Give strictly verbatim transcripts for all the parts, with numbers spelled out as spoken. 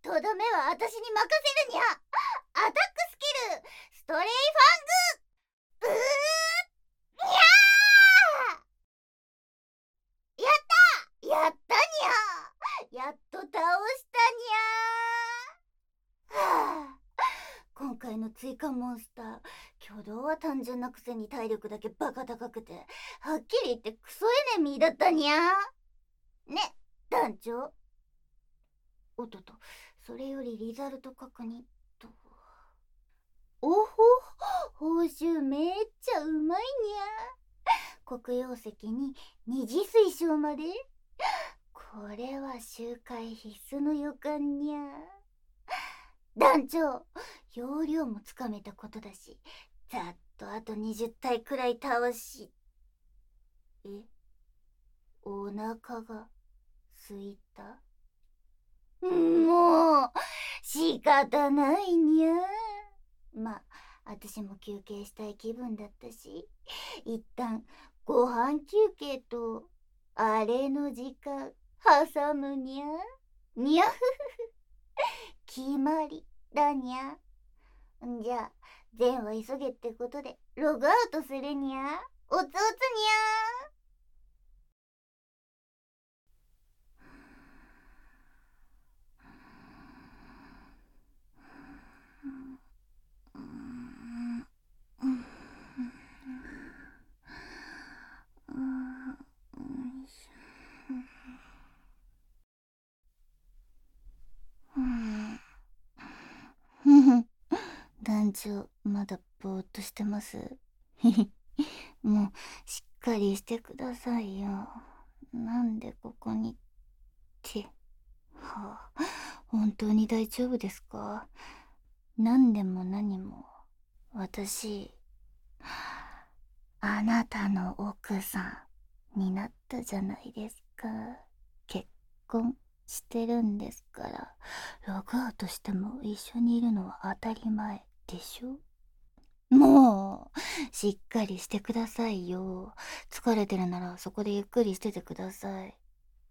とどめは私に任せるにゃ。アタックスキルストレイファング。うーにゃー。やったやったにゃ。やっと倒したにゃ。はあ、今回の追加モンスター、挙動は単純なくせに体力だけバカ高くて、はっきり言ってクソエネミーだったにゃ。ね、団長。おっとと、それよりリザルト確認と。おほ、報酬めっちゃうまいにゃ。黒曜石に二次水晶まで。これは周回必須の予感にゃ。団長、容量もつかめたことだし、ざっとあとにじゅう体くらい倒し。え、お腹が空いた。もう仕方ないにゃ。まあ私も休憩したい気分だったし、一旦ご飯休憩とあれの時間挟むにゃ。にゃふふふ、決まりだにゃ。んじゃあ善は急げってことでログアウトするにゃ。おつおつにゃ。団長、まだぼーっとしてます。もうしっかりしてくださいよ。なんでここにって。はあ、本当に大丈夫ですか？何でも何も私、あなたの奥さんになったじゃないですか。結婚してるんですから、ログアウトしても一緒にいるのは当たり前でしょ。もうしっかりしてくださいよ。疲れてるならそこでゆっくりしててください。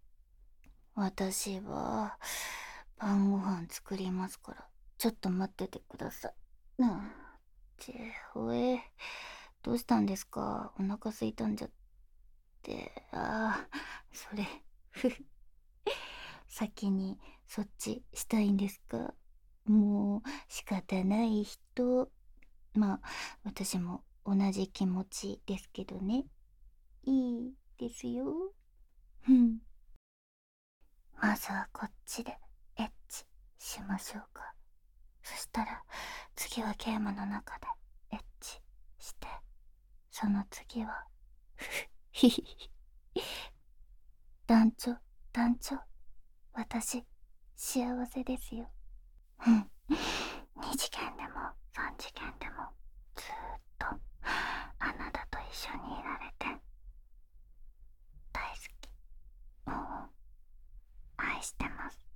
私は晩ご飯作りますから、ちょっと待っててください。なあ、てほえ、どうしたんですか？お腹空いたんじゃって。ああ、それふふ、先にそっちしたいんですか？もう仕方ない人。まあ私も同じ気持ちですけどね。いいですよ。うん。まずはこっちでエッチしましょうか。そしたら次はゲームの中でエッチして、その次はヒヒヒ。団長、団長、私幸せですよ。うん。に次元でもさん次元でもずーっとあなたと一緒にいられて大好き。もう愛してます。